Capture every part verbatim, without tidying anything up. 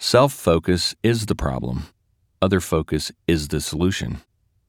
Self-focus is the problem. Other focus is the solution.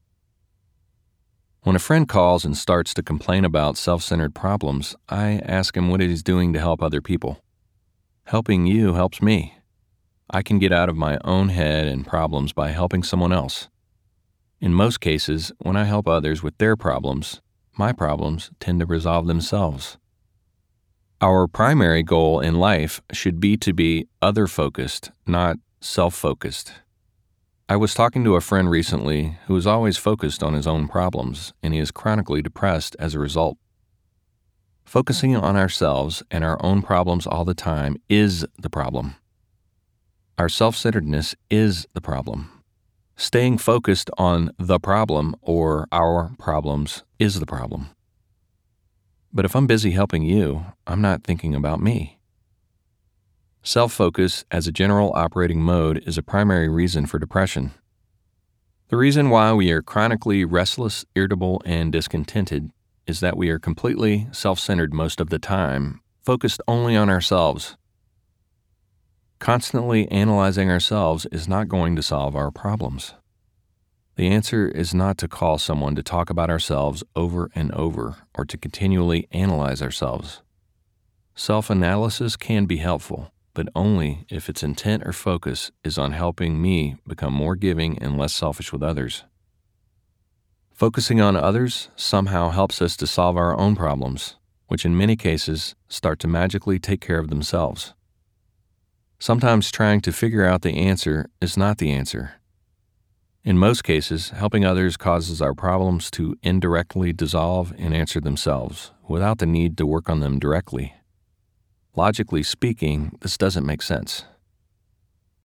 When a friend calls and starts to complain about self-centered problems, I ask him what he's doing to help other people. Helping you helps me. I can get out of my own head and problems by helping someone else. In most cases, when I help others with their problems, my problems tend to resolve themselves. Our primary goal in life should be to be other-focused, not self-focused. I was talking to a friend recently who is always focused on his own problems, and he is chronically depressed as a result. Focusing on ourselves and our own problems all the time is the problem. Our self-centeredness is the problem. Staying focused on the problem or our problems is the problem. But if I'm busy helping you, I'm not thinking about me. Self-focus as a general operating mode is a primary reason for depression. The reason why we are chronically restless, irritable, and discontented is that we are completely self-centered most of the time, focused only on ourselves. Constantly analyzing ourselves is not going to solve our problems. The answer is not to call someone to talk about ourselves over and over or to continually analyze ourselves. Self-analysis can be helpful, but only if its intent or focus is on helping me become more giving and less selfish with others. Focusing on others somehow helps us to solve our own problems, which in many cases start to magically take care of themselves. Sometimes trying to figure out the answer is not the answer. In most cases, helping others causes our problems to indirectly dissolve and answer themselves without the need to work on them directly. Logically speaking, this doesn't make sense.